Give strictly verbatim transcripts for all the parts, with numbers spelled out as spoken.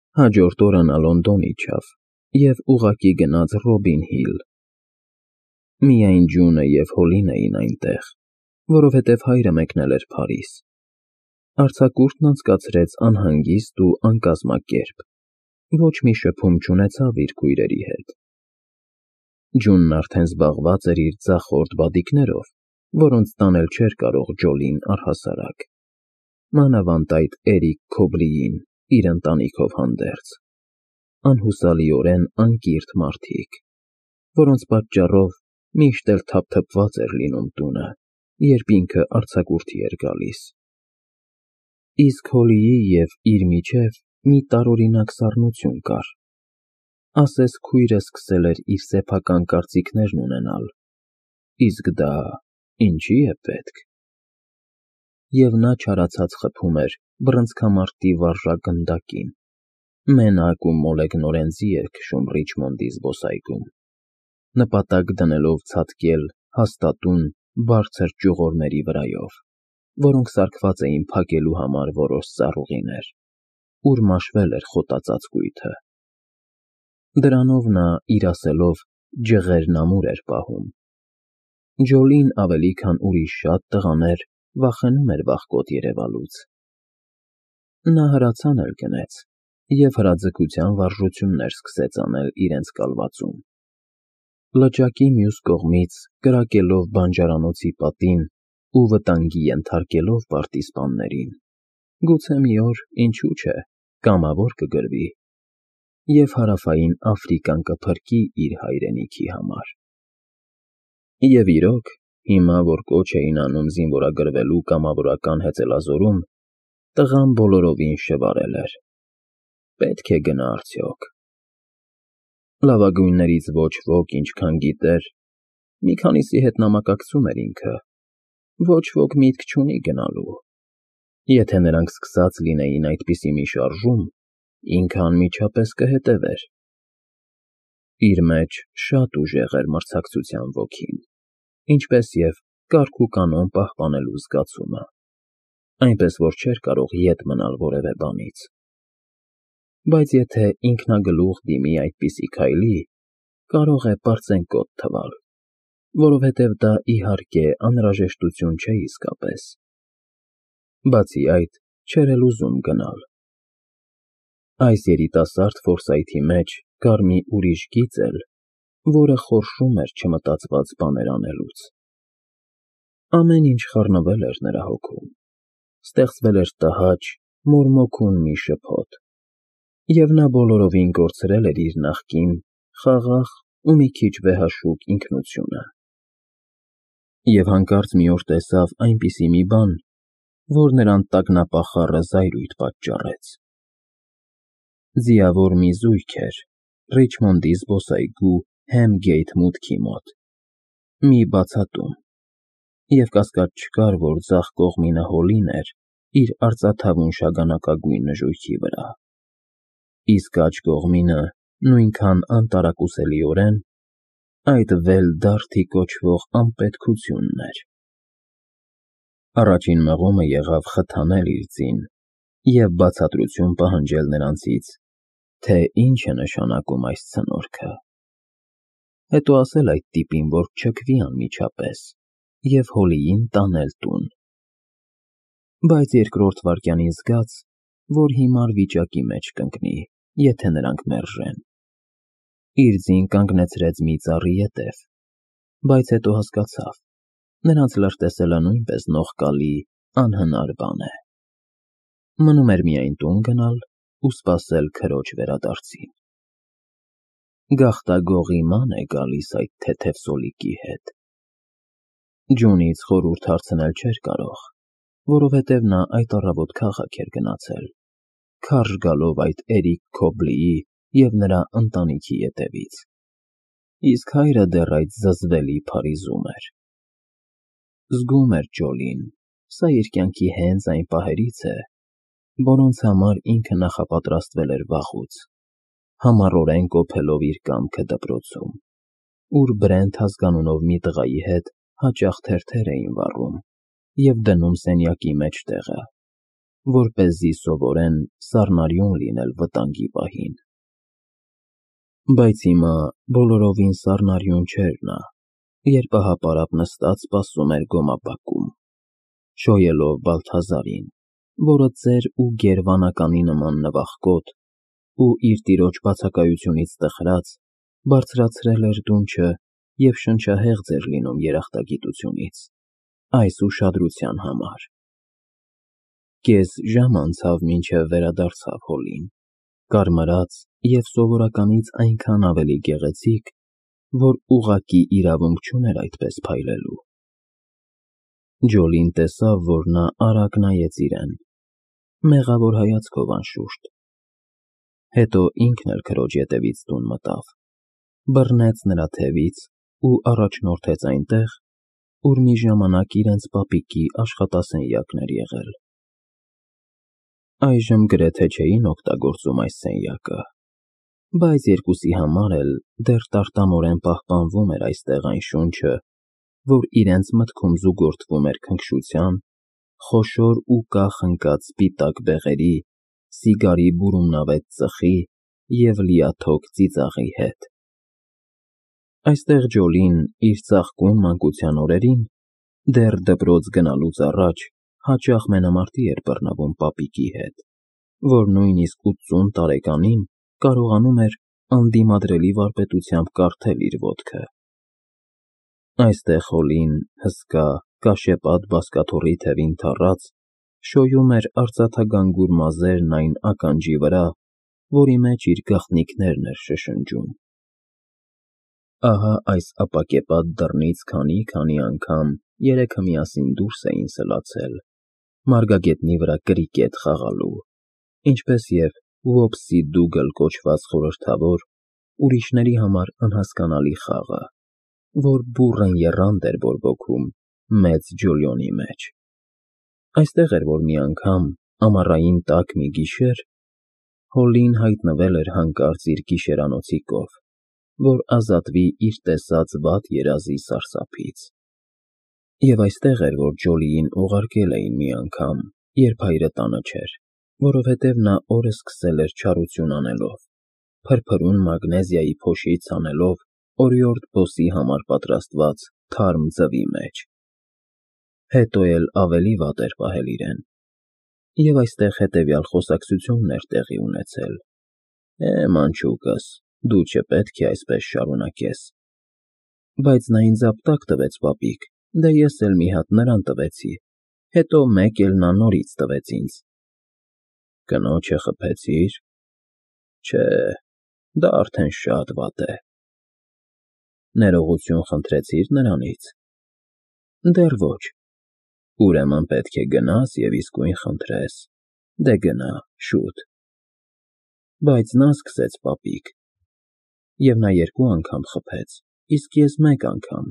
Հաջորդ օրը նա Լոնդոն իջավ և ուղղակի գնաց Ռոբին Հիլ։ Միայն Ջունը և Հոլին էին այնտեղ, որովհետև հայրը մեկնել էր Փարիզ։ Արձակուրդն անցկացրեց անհանգիստ ու անկազմակերպ, ոչ մի շփում չունեցավ իր քույրերի հետ։ Ջունն արդեն զբաղված էր իր ձախորդ բադիկներով, որոնց տանել չէր կարող Ջոլին առհասարակ, մանավանդ այդ Էրիկ Քոբլիին իր ընտանիքով հանդերձ, անհուսալիորեն անկիրթ մարդիկ, որոնց պատճառով միշտ էլ թափթփված էր լինում տունը, երբ ինքը արձակուրդի էր գալիս։ Իսկ Հոլիի և իր միջև մի տարօրինակ սառնություն կար, ասես քույրը սկսել էր իր սեփական կարծիքներն ունենալ, իսկ դա ինչի՞ է պետք։ Եվ նա չարացած խփում էր բռնցքամարտի վարժակ գնդակին, մենակ ու մոլեգնորեն ձի էր քշում Ռիչմոնդի զբոսայգում, նպատակ դնելով ցատկել հաստատուն բարձր ճյուղորների վրայով, որոնք սարքված էին փակելու համար որոշ ծառուղիներ, ուր մաշվել էր խոտածածկույթը։ Դրանով նա, իր ասելով, ջղերն ամուր էր պահում։ Ջոլին ավելի քան ուրիշ շատ տղաներ վախենում էր վախկոտ երևալուց։ Նա հրացան էլ գնեց և հրաձգության վարժություններ սկսեց անել իրենց կալվածում։ Լճակի մյուս կողմից, կրակելով բանջարանոցի պատին ու վտանգի ենթարկելով պարտիզպաններին, գուցե մի օր, ինչու՞ չէ, կամավոր կգրվի և Հարավային Աֆրիկան կփրկի իր հայրենիքի համար։ Եվ իրոք, հիմա, որ կոչ էին անում զինվորագրվելու կամավորական հեծելազորում, տղան բոլորովին շվարել էր։ Պետք է գնա արդյոք։ Լավագույններից ոչ ոք, ինչքան գիտեր, մի քանիսի հետ նամակակցում էր ինքը, ոչ ոք միտք չունի գնալու։ Եթե նրանք սկսած լինեին այդպիսի մի շարժում, ինքը անմիջապես կհետևեր։ Իր մեջ շատ ուժեղ էր մրցակցության ոգին, ինչպես և կարգ ու կանոն պահպանելու զգացումը, այնպես որ չէր կարող ետ մնալ որևէ բանից։ Բայց եթե ինքնագլուխ դիմի այդպիսի քայլի, կարող է պարծենկոտ թվալ, որովհետև դա, իհարկե, անհրաժեշտություն չէ իսկապես։ Բացի այդ, չէր էլ ուզում գնալ։ Այս երիտասարդ Ֆորսայթի մեջ կար մի ուրիշ գիծ էլ, որը խորշում էր չմտածված բաներ անելուց։ Ամեն ինչ խառնվել էր նրա հոգում, ստեղծվել էր տհաճ, մորմոքուն մի շփոթ, և նա բոլորովին կորցրել էր իր նախկին խաղաղ ու մի քիչ վեհաշուկ ինքնությունը։ Եվ հանկարծ մի օր տեսավ այնպիսի մի բան, որ նրան տագնապախառը զայրույթ պատճառեց։ Ձիավոր մի զույգ էր Ռիչմոնդի զբոսայգու Հեմգեյթ մուտքի մոտ, մի բացատում, և կասկած չկար, որ ձախ կողմինը Հոլին էր իր արծաթավուն շագանակագույն նժույգի վրա, իսկ աջ կողմինը նույնքան անտարակուսելիորեն այդ Վելդարդի կոչվող անպետքությունն էր։ Առաջին մղումը եղավ խթանել իր ձին և բացատրություն պահանջել նրանցից, թե ինչ է նշանակում այս ցնորքը, հետո ասել այդ տիպին, որ չքվի անմիջապես և Հոլիին տանել տուն։ Բայց երկրորդ վայրկյանին զգաց, որ հիմար վիճակի մեջ կընկնի, եթե նրանք մերժեն։ Իր ձին կանգնեցրեց մի ծառի ետև, բայց հետո հասկացավ, նրանց լրտեսելը նույնպես նողկալի, անհնար բան է։ Մնում էր միայն տուն գնալ ու սպասել քրոջ վերադարձին։ Գաղտագողի ման է գալիս այդ թեթև սոլիկի հետ։ Ջունից խորհուրդ հարցնել չէր կարող, որովհետև նա այդ առավոտ քաղաք էր գնացել, քարշ գալով այդ Էրիկ Քոբլիի և նրա ընտանիքի ետևից, իսկ հայրը դեռ այդ զզվելի Փարիզում էր։ Զգում էր Ջոլին, սա իր կյանքի հենց այն պահերից է, որոնց համար ինքը նախապատրաստվել էր վաղուց, համառորեն կոփելով իր կամքը դպրոցում, ուր Բրենթ ազգանունով մի տղայի հետ հաճախ թերթեր էին վառում և դնում սենյակի մեջ տեղը, որպեսզի սովորեն սառնարյուն լինել վտանգի պահին։ Բայց հիմա բոլորովին սառնարյուն չէր նա, երբ ահապարապ նստած սպասում էր գոմապակում, շոյելով Բալթազարին, որը ծեր ու գերվանականի նման նվախկոտ ու իր տիրոջ բացակայությունից տխրած բարձրացրել էր դունչը և շնչահեղձ էր լինում երախտագիտությունից այս ուշադրության համար։ Կես ժամ անցավ, մինչև վերադարձավ հոլին, կարմրած և սովորականից այնքան ավելի գեղեցիկ, որ ուղղակի իրավունք չուներ այդպես փայլելու։ Ջոլին տեսավ, որ նա արագ նայեց իրեն, մեղավոր հայացքով անշուշտ, հետո ինքն էլ քրոջ ետևից տուն մտավ, բռնեց նրա թևից ու առաջնորդեց այնտեղ, ուր մի ժամանակ իրենց պապիկի աշխատասենյակն էր եղել։ Այժմ գրեթե չէին օգտագործում այս սենյակը, բայց երկուսի համար էլ դեռ տարտամորեն պահպանվում էր այստեղ այն շունչը, որ իրենց մտքում զուգորդվում էր քնքշության, խոշոր ու կախ ընկած սպիտակ բեղերի, սիգարի բուրումնավետ ծխի և լիաթոք ծիծաղի հետ։ Այստեղ Ջոլին իր ծաղկուն մանկության օրերին, դեռ դպրոց գնալուց առաջ, հաճախ մենամարտի էր բռնվում պապիկի հետ, որ նույնիսկ ութսուն տարեկանին կարողանում էր անդիմադրելի վարպետությամբ կարդել իր ոտքը։ Այստեղ Հոլին, հսկա, կաշեպատ բազկաթոռի թևին թառած, շոյում էր արծաթագանգուր մազերն այն ականջի վրա, որի մեջ իր գաղտնիքներն էր շշնջում։ Ահա այս ապակեպատ դռնից քանի֊քանի անգամ երեքը միասին դուրս էին սլացել, մարգագետնի վրա կրիկետ խաղալու, ինչպես և Wopsy-Doodle կոչված խորհրդավոր, ուրիշների համար անհասկանալի խաղը, որ բուռն եռանդ էր բորբոքում մեծ Ջոլիոնի մեջ։ Այստեղ էր, որ մի անգամ, ամառային տաք մի գիշեր, Հոլին հայտնվել էր հանկարծ իր գիշերանոցիկով, որ ազատվի իր տեսած վատ երազի սարսափից։ Եվ այստեղ էր, որ Ջոլիին ուղարկել էին մի անգամ, երբ հայրը տանը չէր, որովհետև նա օրը սկսել էր չարություն անելով, փրփրուն մագնեզիայի փոշից հանելով օրիորդ բոսի համար պատրաստված թարմ ձվի մեջ։ Հետո էլ ավելի վատ էր պահել իրեն, և այստեղ հետևյալ խոսակցությունն էր տեղի ունեցել. «Է, մանչուկս, դու չպետք է այսպես շարունակես»։ Բայց նա ինձ ապտակ տվեց, պապիկ, դե ես էլ մի հատ նրան տվեցի, հետո մեկ էլ նա նորից տվեց ինձ։ Կնոջը խփեցի՞ր։ Չէ, դա արդեն շատ վատ է։ Ներողություն խնդրեցի՞ր նրանից։ Դեռ ոչ։ Ուրեմն պետք է գնաս և իսկույն խնդրես։ Դե գնա, շուտ։ Բայց նա սկսեց, պապիկ։ Եվ նա երկու անգամ խփեց, իսկ ես մեկ անգամ։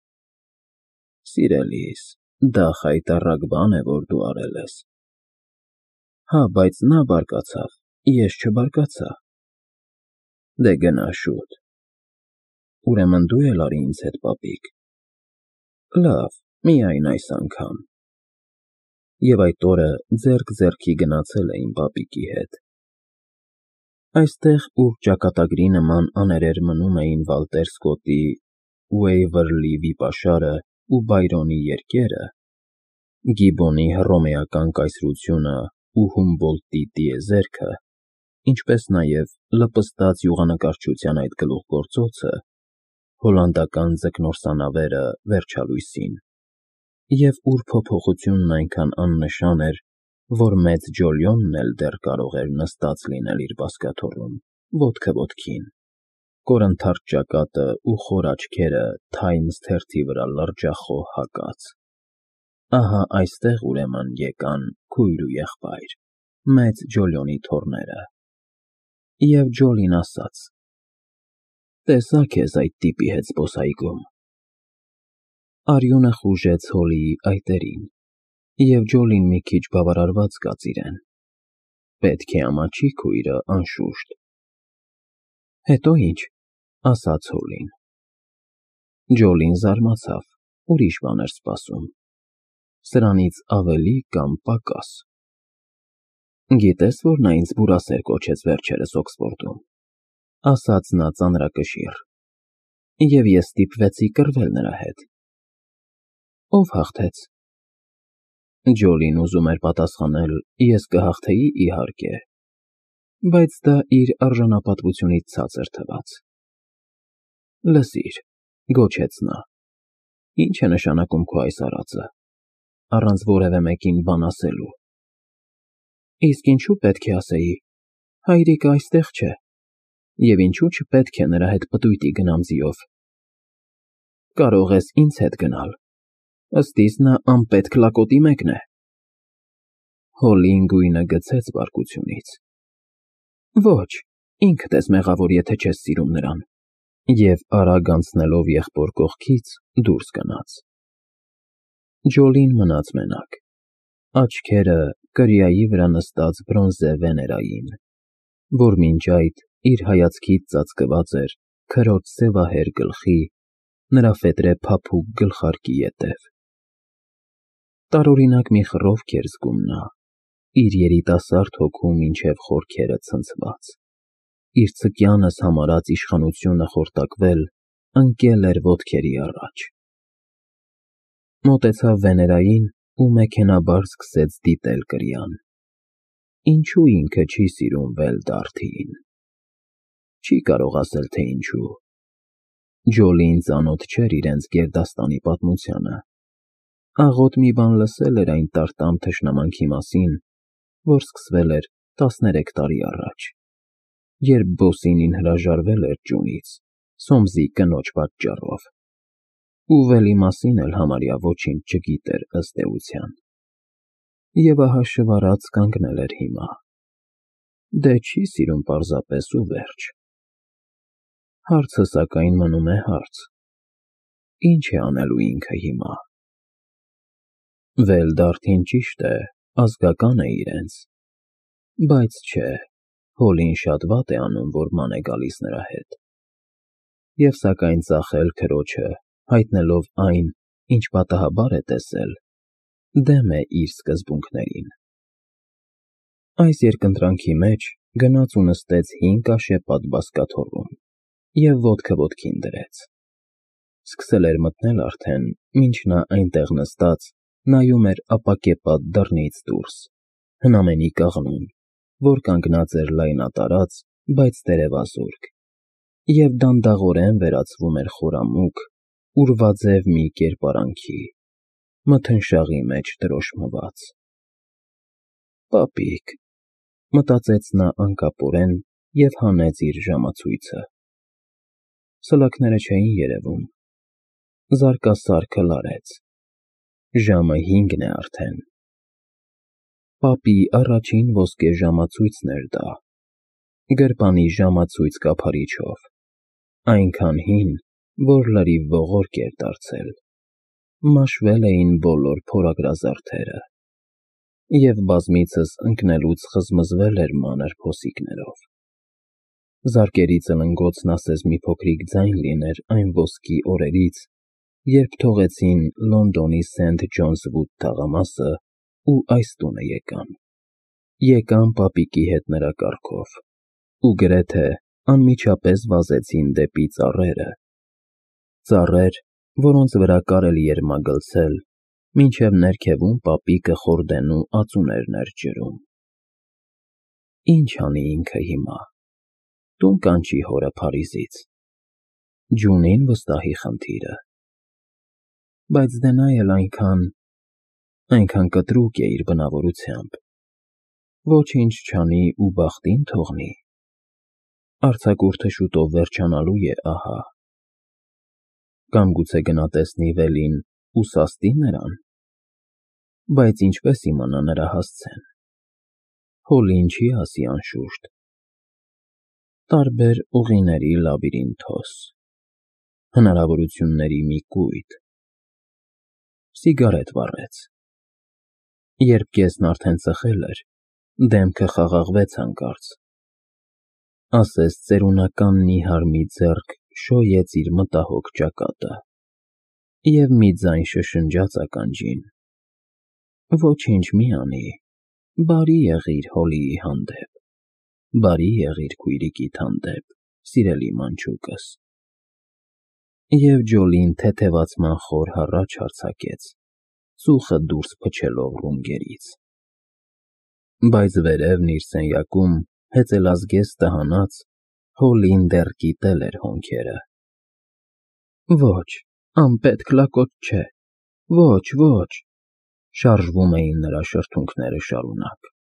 Սիրելիս, դա խայտառակ բան է, որ դու արել ես։ Հա, բայց նա բարկացավ, ես չբարկացա։ Դե գնա շուտ։ Ուրեմն դու էլ արի ինձ հետ, պապիկ։ Լավ, միայն այս անգամ։ Եվ այդ օրը ձեռք ձեռքի գնացել էին պապիկի հետ։ Այստեղ, ուր ճակատագրի նման աներեր մնում էին Վալտեր Սկոտտի Ուեյվերլի Վիպաշարը ու Բայրոնի երգերը, Գիբոնի հռոմեական կայսրությունը ու Հումբոլդտի տիեզերքը, ինչպես նաև լպստած յուղանկարչության այդ գլուխգործոցը, հոլանդական ձկնորսանավերը վերջալույսին, և ուր փոփոխությունն այնքան աննշան էր, որ մեծ Ջոլիոնն էլ դեռ կարող էր նստած լինել իր բազկաթոռում, ոտքը ոտքին, կորնթարթ ճակատը ու խոր աչքերը Թայմս թերթի վրա լրջախոհ հակած։ Ահա այստեղ ուրեմն եկան քույր ու եղբայր, մեծ Ջոլիոնի թոռները։ Եվ Ջոլին ասաց. «Տեսա քեզ այդ տիպի հետ զբոսայգում»։ Արյունը խուժեց Հոլիի այտերին, և Ջոլին մի քիչ բավարարված զգաց իրեն։ Պետք է ամաչի քույրը, անշուշտ։ Հետո ի՞նչ, ասաց Հոլին։ Ջոլին զարմացավ, ուրիշ բան էր սպասում։ Սրանից ավելի կամ պակաս։ Գիտես, որ նա ինձ բուրասեր կոչեց վերջերս Օքսֆորդում, ասաց նա ծանրակշիռ, և ես ստիպվեցի կռվել նրա հետ։ Ով հաղթեց։ Ջոլին ուզում էր պատասխանել, ես կհաղթեի, իհարկե, բայց դա իր արժանապատվությունից ցածր թվաց։ Լսիր, գոչեց նա, ի՞նչ է նշանակում քո այս արածը, առանց որևէ մեկին բան ասելու։ Իսկ ինչու պետք է ասեի, հայրիկը այստեղ չէ, և ինչու չպետք է նրա հետ պտույտի գնամ ձիով։ Կարող ես ինձ հետ գնալ, ըստ իս նա անպետք լակոտի մեկն է։ Հոլին գույնը գցեց բարկությունից։ Ոչ, ինքդ ես մեղավոր, եթե չես սիրում նրան, և արագ անցնելով եղբոր կողքից դուրս գնաց։ Ջոլին մնաց մենակ, աչքերը կրիայի վրա նստած բրոնզե Վեներային, որ մինչ այդ իր հայացքից ծածկված էր քրոջ սևահեր գլխի, նրա ֆետրե փափուկ գլխարկի ետև։ Տարօրինակ մի խռովք էր զգում նա, իր երիտասարդ հոգու մինչև խորքերը ցնցված, իր ցկյանս համարած իշխանությունը խորտակվել ընկել էր ոտքերի առաջ։ Մոտեցավ Վեներային ու մեքենայաբար սկսեց դիտել կրիան։ Ինչու ինքը չի սիրում Վելդարթիին։ Չի կարող ասել, թե ինչու։ Ջոլին ծանոթ չէր իրենց գերդաստանի պատմությանը, աղոտ մի բան լսել էր այն տարտամ թշնամանքի մասին, որ սկսվել էր տասներեք տարի առաջ, երբ Բոսինին հրաժարվել էր Ջունից Սոմսի կնոջ պատճառով, ու Վելի մասին էլ համարյա ոչինչ չգիտեր ըստ էության։ Եվ ահա շվարած կանգնել էր հիմա։ Դե չի սիրում պարզապես ու վերջ։ Հարցը սակայն մնում է հարց. ինչ է անելու ինքը հիմա։ Վելդարթին ճիշտ է, ազգական է իրենց, բայց չէ, Հոլին շատ վատ է անում, որ ման է գալիս նրա հետ։ Եվ սակայն ծախել քրոջը, հայտնելով այն, ինչ պատահաբար է տեսել, դեմ է իր սկզբունքներին։ Այս երկընտրանքի մեջ գնաց ու նստեց հին կաշեպատ բազկաթոռում և ոտքը ոտքին դրեց։ Սկսել էր մթնել արդեն, մինչ նա այնտեղ նստած նայում էր ապակեպատ դռնից դուրս, հնամենի կաղնուն, որ կանգնած էր լայնատարած, բայց տերևազուրկ, և դանդաղորեն վերածվում էր խորամուգ, ուրվաձև մի կերպարանքի, մթնշաղի մեջ դրոշմված։ Պապիկ, մտածեց նա անկապորեն և հանեց իր ժամացույցը։ Սլաքները չէին երևում։ Զարկասարքը լարեց։ Ժամը հինգն է արդեն։ Պապի առաջին ոսկե ժամացույցն էր դա, գրպանի ժամացույց կափարիչով, այնքան հին, որ լրիվ ողորկ էր դարձել, մաշվել էին բոլոր փորագրազարդերը, և բազմիցս ընկնելուց խզմզվել էր մանր փոսիկներով։ Զարկերի ծլնգոցն ասես մի փոքրիկ ձայն լիներ այն ոսկի օրերից, երբ թողեցին Լոնդոնի Սենթ Ջոնս Վուդ թաղամասը ու այս տունը եկան։ Եկան պապիկի հետ նրա կառքով ու գրեթե անմիջապես վազեցին դեպի ծառերը, ծառեր, որոնց վրա կարելի էր մագլցել, մինչև ներքևում պապիկը խորդենու ածուներն էր ջրում։ Ինչ անի ինքը հիմա, տուն կանչի հորը Փարիզից, Ջունին վստահի խնդիրը։ Բայց դե նա էլ այնքան, այնքան կտրուկ է իր բնավորությամբ, ոչինչ չանի ու բախտին թողնի։ Արձակուրդը շուտով վերջանալու է, ահա։ Կամ գուցե գնա տեսնի Վելին ու սաստի նրան։ Բայց ինչպես իմանա նրա հասցեն։ Հոլին չի ասի անշուշտ։ Տարբեր ուղիների լաբիրինթոս, հնարավորությունների մի կույտ։ Սիգարետ վառեց։ Երբ կեսն արդեն ծխել էր, դեմքը խաղաղվեց հանկարծ, ասես ծերունական նիհար մի ձեռք շոյեց իր մտահոգ ճակատը, և մի ձայն շշնջաց ականջին. ոչինչ մի անի, Բարի եղիր Հոլիի հանդեպ, բարի եղիր քույրիկիդ հանդեպ, սիրելի մանչուկս։ Եվ Ջոլին թեթևացման խոր հառաչ արձակեց, ծուխը դուրս փչելով ռունգերից։ Բայց վերևն իր սենյակում հեծելազգեստ հանած, Հոլին դեռ կիտել էր հոնքերը։ Ոչ, անպետք լակոտ չէ, ոչ, ոչ, շարժվում էին նրա շրթունքները շարունակ։